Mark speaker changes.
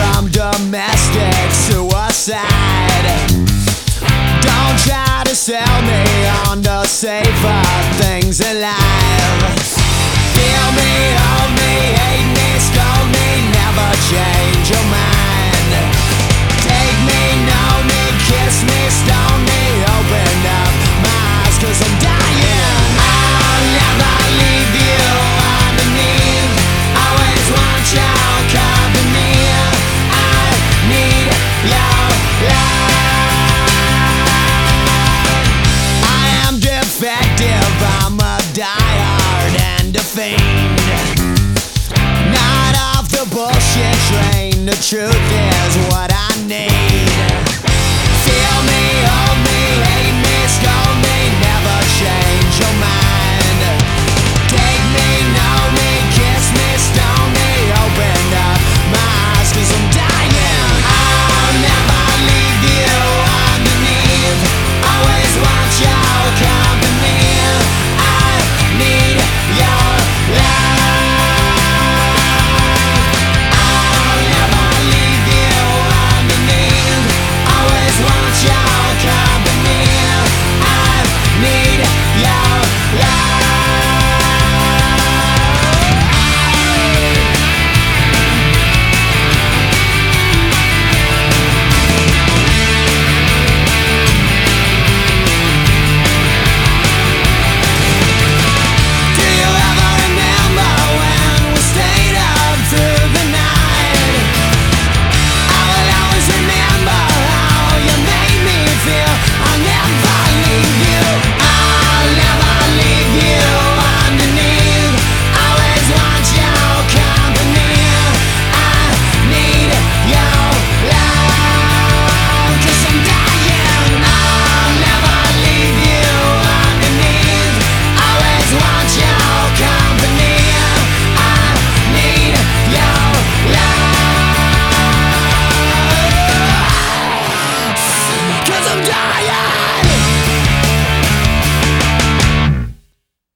Speaker 1: from domestic suicide. Don't try to sell me on the safer things in life. Feel me, hold me, hate me, scold me, never change your mind. Take me, know me, kiss me, stone me, open up my eyes 'cause I'm dying. I'll never leave you underneath. Always want your company. I need your love. I am defective, I'm a diehard and a fiend. Not off the bullshit train, the truth is what I need. Feel me,